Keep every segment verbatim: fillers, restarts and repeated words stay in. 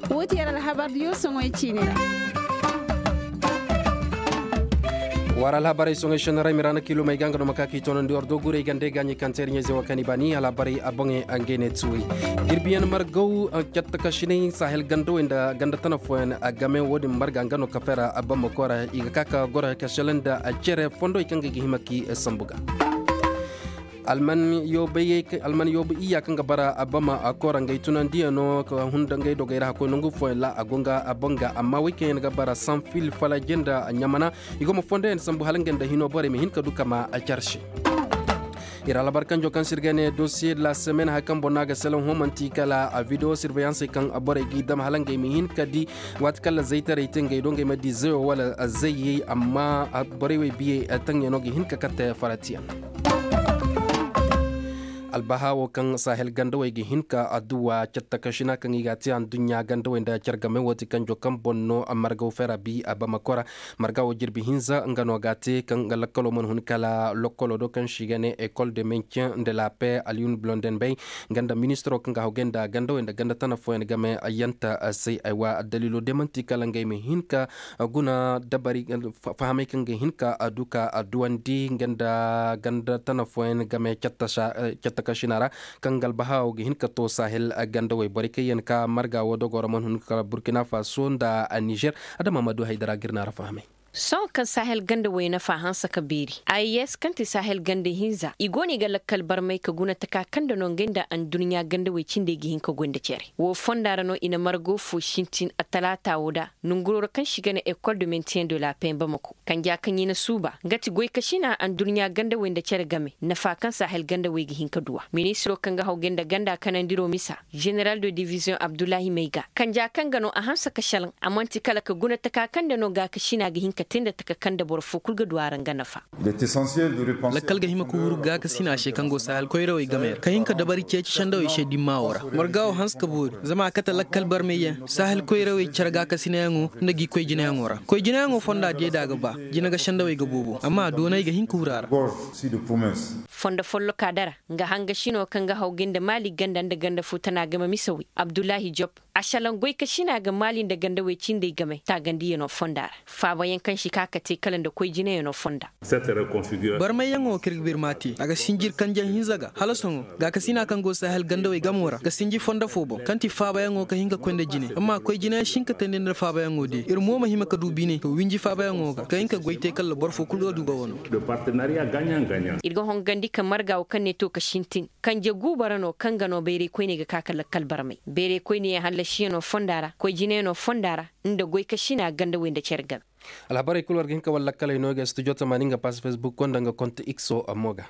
woti yara habar yo songo chinira waral habari songo shenara mirana kilo mai ganga no makaki tonon di ordo gure gande ganyi kanter nyeze wakani bani ala bari abonge angene tsui girbiyan margo chatta kashini sahel gando inda ganda tanafon agame wodi marga ngano kafera abamo kora iga kaka gora kashalenda achere fondo ikange gihimaki sambuga alman yobe alman yobe iya kanga bara abama akora ngai tunandia no ko hunda ngai do gaira ko nungu fo la agonga abonga amma weekend ga bara sans fil fala jenda nyamana igomo fonde en sambu halangenda hino bore mi hinka dukama a charshi ira la barkan jokan sirgane dossier de la semaine hakam bonaga selon homanti kala a video surveillance kan abore gi dam halange mi hin kadi wat kala zaitare tenge donge ma di zero wala azayi amma abore we biye atanye no gi hin ka katte faratian albahawo kan sahel gandawe gi hinka aduwa chatta kashina kan igati an dunya gandawe nda chargame woti kan jokam bonno amargo ferabi abamakora margawo jirbi hinza ngano gati kan galakolo mon hunkala lokolo do kan shigane école de maintien de la paix aliun blonden bay ganda ministro kan ga hogenda gandawe nda ganda tana fo en game ayanta sai aywa dalilo demanti kala ngay me hinka guna dabari fahame kan ga hinka aduka aduandi ganda ganda tana fo en game chatta chatta kashinara kangal bahaw gi hinka to sahel ganda way barike yen ka marga wodo goramon hun ka Burkina Faso nda Niger adama Mamadou Haidara girna rafahame son kan sahel ganda wayna fahansa kabiri ayes kanti sahel ganda hinza igoni ga lakkal barmai ka guna taka kanda non ganda an duniya ganda way cinde gi hinka gonda cere wo fondara no ina margo fu shintin atalata woda nunguro kan shiga na école de maintien de la paix bamako kan ja kan yina suba ngati goy kashina an duniya ganda wanda cere game na fa kan sahel ganda way gi hinka duwa ministro kan ga hawgenda ganda kanan diro misa general de division Abdoulahi Meiga kan ja kan gano a hansa kashalan amanti kala ka guna taka kanda no ga kashina gi hinka tenda taka kanda bor fukul ga duwaran ga nafa la kalga hima ku wurga ka sina she kango sahal koyro e gamer kayin ka dabari ke ci shando e she dimawara margawo hanska bur zama kata lakkal barmeya sahal koyro e charga ka sina yango ndagi koy jina yangora koy jina yango fonda de daga ba jina ga shando e ga bobo amma donai ga hinka wurara fonda follo kadara nga hanga shino kanga hawgenda mali ganda da ganda futana gama misawi Abdullahi Job ashalan goy ka shina ga mali da ganda we cinde game ta gandi no fondara fa bayan kan shi kaka te kalan da koy jine no fonda bar mai yango kirgbir mati daga sinjir kanja hinzaga halason ga kasina kan go sahel ganda we gamora ga sinji fonda fobo kanti fa bayan go ka hinga konda jine amma koy jine shinka tande na fa bayan go de irmo mahima ka dubi ne to winji fa bayan go ga hinka goyte kala borfo kulgo duga wono de partenariat gagnant gagnant irgo hon gandi kan marga o kan ne to ka shintin kan je gubarano kan gano bere koy ne ga kaka lakkal barmai bere koy ne halla shi no fondara koy jine no fondara inda goy ka shina ganda wenda cerga alhabari kulwar ginka walla kala inoga studio tamaninga pas Facebook kondanga konta Xo amoga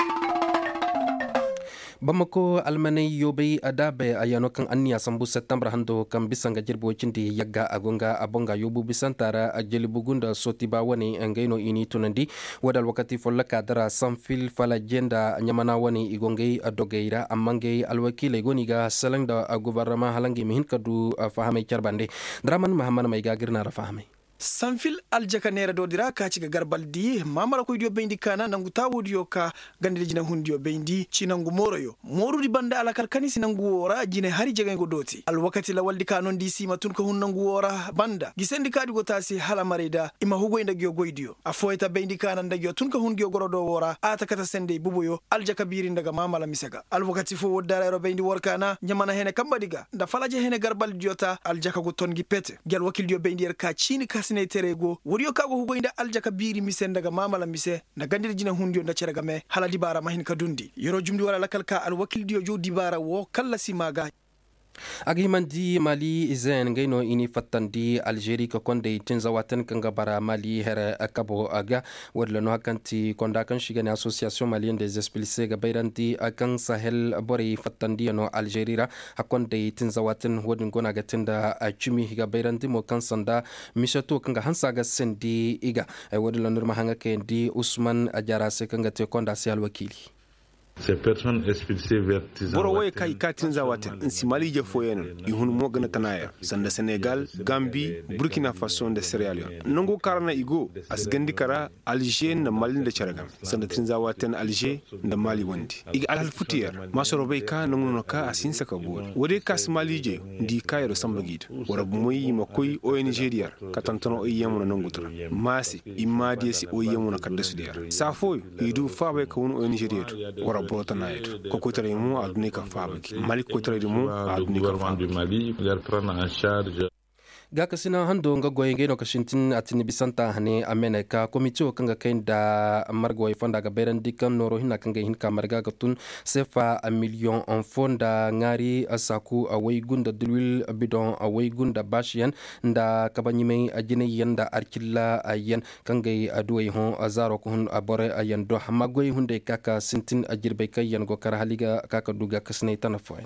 Bamako almanai yobe adabe ayano kan anniya sambu September hando kan bisanga jirbo cindi yagga agonga abonga yobu bisantara ajeli bugunda sotiba wani ngaino ini tunandi wadal wakati folla kadara samfil fala jenda nyamana wani igongei adogeira amange alwakile goniga salangda gouvernement halangi mihin kadu fahame charbande draman mahamana mai gagirna rafahame sanfil aljaka nera do dira ka ci garbal di mamara ko dio bendi kana nangu tawudi yo ka gande jina hundio bendi ci nangu moroyo morudi bande ala karkani sinangu wora jine hari jega go doti al wakati la waldi kanon di sima tun ko hun nangu wora banda gisendi kadi go tasi hala marida ima hugo inda gyo goidio afoeta bendi kana ndagyo tun ko hun gyo gorodo wora ata kata sende bubuyo aljaka biri ndaga mamala misega al wakati fo wodara ro bendi workana nyamana hene kambadiga nda falaje hene garbal diota aljaka go ton gi pete gel wakil dio bendi er ka chini ka ne terego wuriyo kago hugo inda aljaka biri mise daga mamala mise na gandir jina hundio nda cerega me hala dibara mahin kadundi yoro jumdi wala lakalka al wakil dio jo dibara wo kala simaga agimandi Mali izen ngaino ini fatandi Algeria ko konde tinza watan kanga bara Mali hera akabo aga wadla no hakanti konda kan shigani association malienne des expulsés ga bayranti akan sahel bori fatandi no Algeria hakonde tinza watan wadin gona ga tinda chumi ga bayranti mo kan sanda mishato kanga hansa ga sendi iga wadla nur mahanga kendi Usman Ajara se kanga te konda si al wakili boro way kai katin zawaten in simali je foyen ihun mo gana tanaya sanda Senegal, Gambie, Burkina Faso da Sierra Leone nongo karana igo asgandi kara Alger na Mali da Charagam sanda tin zawaten Alger da Mali wandi ig alal futiyar masoro bay ka nongo ka asin saka bo wode kas Mali je ndi kayro sambagid wara moyi makoy o Nigeria katantono o yemu nongo tra masi imadi si o yemu na kaddasu diyar safo idu fa bay ka wono o Nigeria wara brota nayeto ko ko tare mu aduni ka fabaki mali ko tare mu aduni ka fabaki ga kasina hando nga goyenge no kashintin atini bisanta hane amene ka komito kanga kenda margo e fonda ga beren dikan noro hina kanga hin ka marga ga tun sefa a million en fonda ngari asaku away gunda dulwil bidon away gunda bashian nda kabanyime ajine yanda arkilla ayen kanga aduwe hon azaro ko hun abore ayen do hamagoy hunde kaka sintin ajirbe kayen go kara haliga kaka duga kasne tanafoen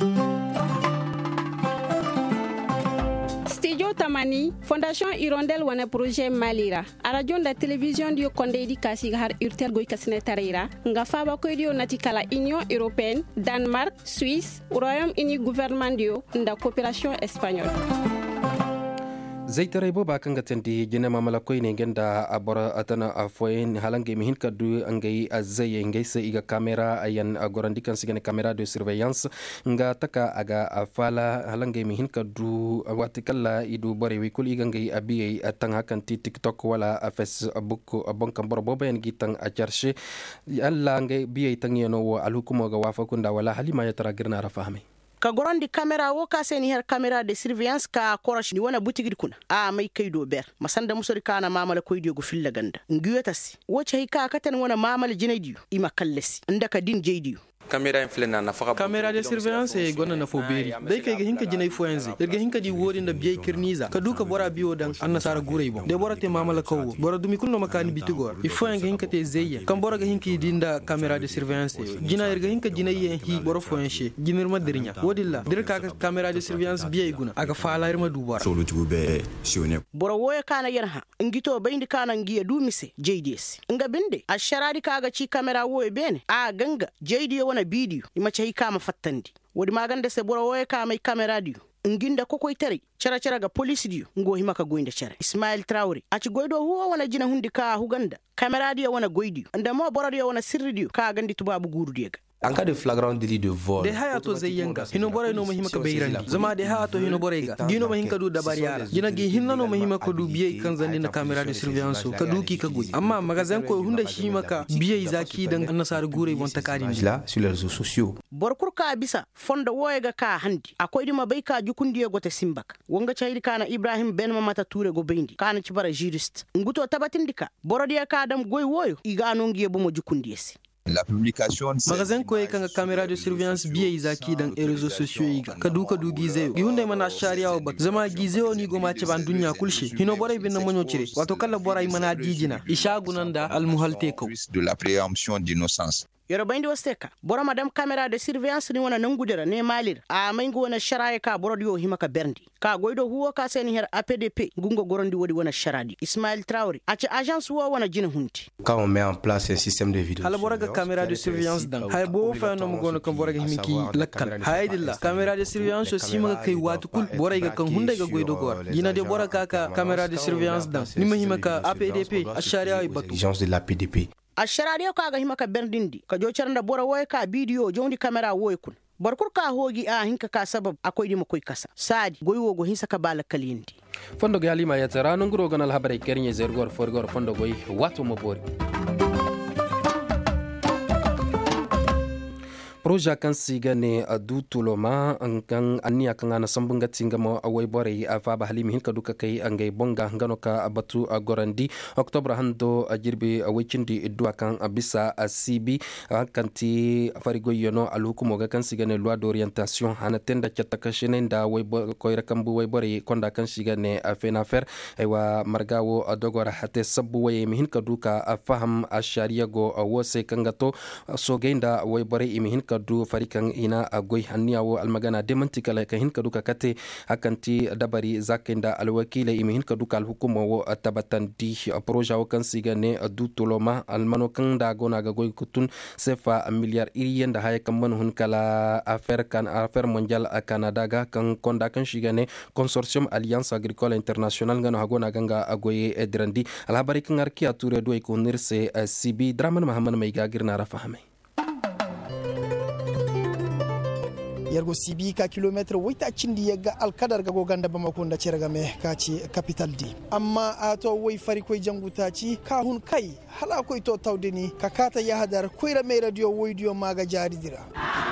Tamani Fondation Hirondelle wana projet Malira arajon da television dio konde di kasi har urtel goy kasne tarira nga faba ko dio natikala Union Européenne Danemark Suisse Royaume-Uni gouvernement dio nda coopération espagnole zaytare bo ba kanga tendi jina mamala koy ne genda abora atana afoyen halange mi hin kaddu angay azaye ngay se iga camera ayan agorandi kan sigene camera de surveillance nga taka aga afala halange mi hin kaddu watikalla idu bore wi kul iga ngay abiye atanga kan ti TikTok wala Facebook bonka boro boba en gitan a charge alla ngay biye tangiyano wo alhukumo ga wafa kunda wala halima ya tara girna rafahame ka gorandi camera wo ka seni her camera de surveillance ka korash ni wana butigi kuna a mai kai do ber masanda musori kana mamala koy dio go filla ganda ngiyotasi wo cey ka katen wana mamala jinaydiyo ima kallesi ndaka din jeydiyo camera inflena na faka camera de surveillance e gonna na foberi dai kai ga hinka jinay foenzi derga hinka di wodi nda biye kirniza ka duka bora biyo dan annasara gurey bon de bora te mamala kawo bora dumi kunno makani bitugor il faut nga hinka te zeye kam bora ga hinki dinda camera de surveillance jina erga hinka jinay hi bora foenche jinir ma dirinya wodilla dirka ka camera de surveillance biye guna aga fala irma dubara solo tube sione bora woya kana yarha ngito bayndi kana ngiya dumise J D S nga binde a sharadi kaga ci camera woye bene a ganga J D wana bidiyo ima cey kama fattandi wodi magande se bora woye kama camera diyo nginda kokoy tare cara cara ga police diyo ngo himaka goynde cara Ismail Traoré aci goydo huwa wana jina hundi ka huganda camera diyo wana goydiyo anda mo bora diyo wana sirri diyo ka gandi tubabu guru diyo en cas de flagrant délit de vol de hayato zayenga hino bora no mahima ka beyrandi zama de hayato hino bora ga dino mahin ka du dabariara jina gi hinna no mahima ko du biye kan zandi na camera de surveillance ka duki ka goyi amma magazin ko hunda shi maka biye zaki dan annasar gure bon takari là sur les réseaux sociaux borkur ka bisa fonda woye ga ka handi akoy dima bay ka jukundi gote simbak wonga chayri kana Ibrahim Ben Mamata Touré go bendi kana ci bara juriste nguto tabatindika borodiya ka dam goy woyo iga nongiye bo mo jukundi esi la publication magazin ko e kanga camera de surveillance biye zaki dan e réseaux sociaux yiga kadu kadu gize gi hunde mana sharia o bak zama gize oni go ma ci ban dunya kulshi hino boray bin monyo cire wato kala boray mana dijina ishagunanda al muhalte ko de la préemption d'innocence yoro bayndi wasteka bora madam camera de surveillance ni wana nangudera ne malir a maingo wana sharaye ka borodiyo himaka berndi ka goydo huwa ka seni her A P D P gungo gorondi wodi wana sharadi Ismail Traoré aci agence wo wana jina hunti quand on met en place un système de vidéo hala bora ga camera de surveillance dan hay bo fa no mo gono kan bora ga himiki lakkal haydilla camera de surveillance so sima kay watu kul bora ga kan hunde ga goydo gor yina de bora ka ka camera de surveillance dan ni mahimaka A P D P a sharia ay batu agence de la P D P a sharia ka ga himaka berdindi ka jocarnda bora woy ka video jondi camera woy kun barkur ka hogi a hinka ka sabab akoy dima koy kasa sadi goywo go hinsa ka bala kalindi fondo ga halima ya tara no nguro ganal habare kernye zergor forgor fondo goy watu mo bori proja kan sigane adu tuloma kan ania kan ana sambunga tingamo away bore afa ba halimi hin kaduka kai angay bonga ngano ka abatu agorandi octobre hando ajirbi awechindi idwa kan abisa asibi kanti farigo yono alhukumo ga kan sigane loi d'orientation hana tenda chatakashine nda way koyra kambu way bore konda kan sigane afena fer aywa margawo adogora hate sabu way min kaduka afaham asharia go awose kangato sogenda way bore imin hinka du farikan ina agoi anniyawo almagana demantikala ka hinka du kakate akanti dabari zakinda alwakila imi hinka du kal hukuma wo tabatandi proja wo kan sigane du toloma almano kan da gona ga goy kutun sefa miliyar iriyen da haya kan man hun kala affaire kan affaire mondial a Canada ga kan konda kan shigane consortium alliance agricole international ngano hagona ganga agoye edrandi alhabari kan arki ature do ko nirse sibi draman mahamman mai gagir na rafahame yargo sibi ka kilometre wita cindi yagga alkadar ga goganda bamako da cerga me kaci capital di amma ato wai fari koy jangutaci ka hun kai hala koy to tawdeni ka kata ya hadar koyra me radio woydio maga jaridira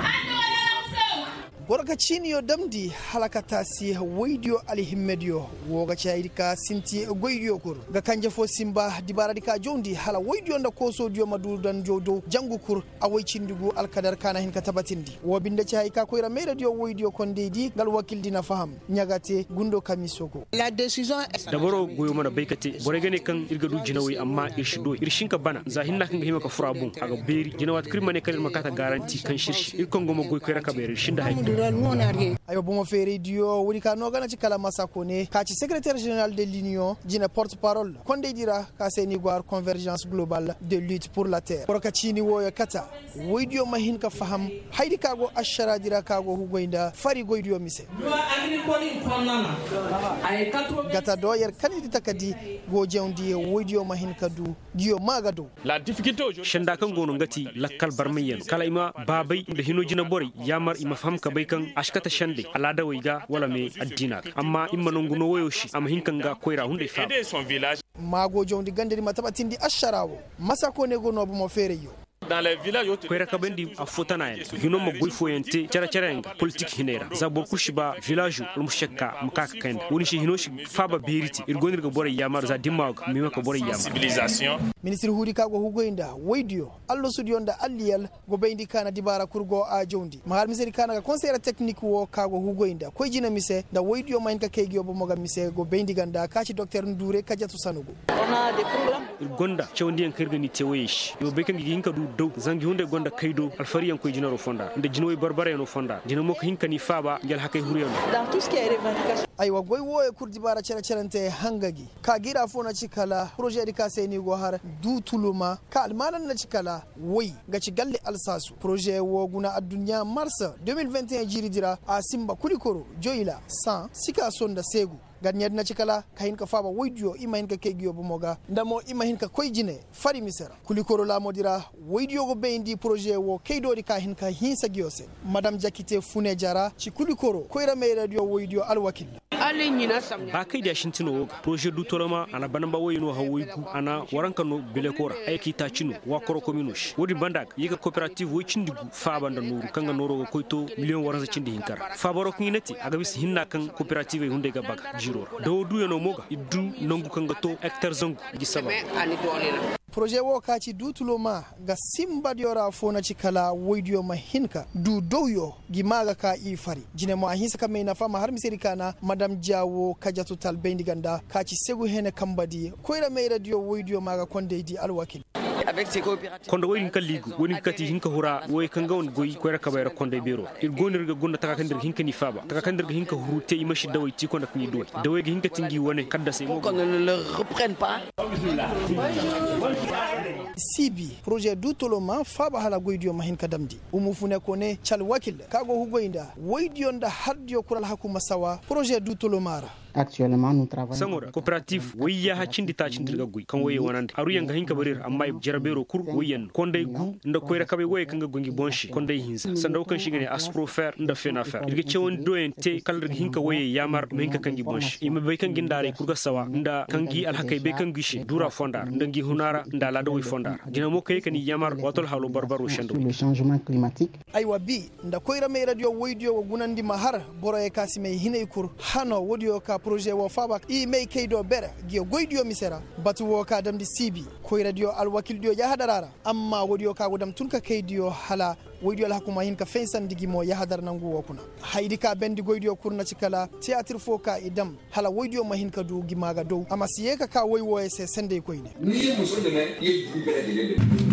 borga chiniyo damdi halakata si woydio ali himmedio woga chayri ka sinti goydio kur ga kanje fo simba dibara dika jondi hala woydio nda koso dio madu dan jodo jangu kur awoy cindigu alkadar kana hin ka tabatindi wo binde chay ka koyra me radio woydio kondedi gal wakil dina faham nyagate gundo kamisoko la decision daboro goyo mana baykati bore gane kan irga du jinawi amma irshido irshinka bana za hinna kan hima ka furabun aga beri jinawat kirmane kalir makata garanti kan shirshi irkon gomo goy koyra ka beri shinda hay ayo bomo fe radio wuri ka no gana ci kala masako ne ka ci secrétaire général de l'union jina porte parole konde dira ka seni gwar convergence globale de lutte pour la terre pour ka ci ni woyo kata woydio mahin ka faham haydi ka go ashara dira ka go hugoinda fari goydio mise gata do yer kanidi takadi go jewndi woydio mahin ka du giyo magado la difficulté shanda kan gono ngati lakkal barmiyen kala ima babay da hino jina bori yamar ima faham ka bay kan ashkata shande alada waiga wala me addina amma imma nonguno wayoshi am hinkanga koira hunde fa mago jondi gandiri matabatindi asharawo masako ne gono bo mo fere yo dans les villages koyra kabendi a fotana en hino mo goy foyente cara carenga politique hinera za bor kushiba village lum shekka mukaka kend woni shi hino shi faba beriti irgonir go bore yamar za dimag mi ko bore yamar civilisation ministre huri kago hugoinda woydio allo sudionda alliyal go bendi kana dibara kurgo a jondi mahal miseri kana ga conseiller technique wo kago hugoinda ko jina mise da woydio main ka kegi obo moga mise go bendi ganda kaci docteur Ndoure kajatu sanugo ona de programme gonda chawndi en kirgani tewesh yo bekan gi hinka du dow zangi hunde gonda kaydo alfariyan koy jinaro fonda nde jinoy barbare no fonda dina moko hinkani faba ngel hakay huriyan dans tout ce qui est revendication aywa goy wo e kurdi bara cere cerante hangagi ka gira fona cikala projet di ka seni go har du tuluma ka almanan na cikala woy gaci galle alsasu projet wo guna adunya mars deux mille vingt et un jiri dira a simba kulikoro joyila cent sika sonda segu gannyad na cikala kahin ka faba woydio ima hin ka kegiyo bo moga ndamo ima hin ka koyjine fari misera kulikoro la modira woydio go bendi projet wo kaydo di ka hin ka hinsa giyose madame Jakite Fune Jara ci kulikoro koyra me radio woydio alwakil ba kai da shintino woga projet du toloma ana banamba woyino hawoyku ana waranka no belekora ayki ta cinu wa koro kominosh wodi bandak yika cooperative woy cindigu fabanda nuru kanga noro koyto million waranza cindi hinkar fabaro kinati aga bis hinna kan cooperative hunde ga baga jiro do du yono moga iddu nongu kanga to hectare zangu gisaba projet wo kaci du tuloma ga simba diora fona cikala woydio mahinka du doyo gimaga ka ifari jine mo ahinsa kamay na fama har miseri kana madame Jawo kajatu tal bendi ganda kaci segu hene kambadi koyra me radio woydio maga konde di alwakil kondo woyin kalligu woni kati hinka hura woy kanga on goyi koyra kabayra konde bero il gonirga gonna taka kandir hinka ni faba taka kandir hinka hurute imashi dawai ti konda kni doy dawai hinka tingi wone kadda sey mo ne reprenne pas sibi projet du toloma faba hala goydio mahin kadamdi umu fune kone chal wakil kago hugoinda woydio nda hardio kural hakuma sawa projet du tolomara actuellement nous travaillons sangora coopérative wayya ha cindi ta cindirga guy kan waye wonande aruyan ga hinka barir amma jarabero kur wayen konday gu nda koyra kabe waye kanga gongi bonshi konday hinsa sandaw kan shigane aspro faire nda fena faire irge cewon doyen te kalr hinka waye yamar hinka kangi bonshi imbe bay kan gindare kurga sawa nda kangi alhakay be kan gishi dura fondar ndangi hunara nda lada way fondar dina mo kay kan yamar watol halu barbaro shendo le changement climatique aywa bi nda koyra me radio woydio gunandi mahar boroye kasime hinay kur hano wodio ka projet wo faba i may kaydo bere giyo goydio misera batu wo ka damdi sibi koy radio alwakil dio ya hadarara amma wodio ka godam tunka kaydio hala woydio la hakuma hin ka fensan digi mo ya hadar nangu wokuna haydi ka bendi goydio kurna cikala théâtre fo ka idam hala woydio mahin ka du gimaga do amma siye ka ka woy woye se sende koyne ni musul ne ye du bere de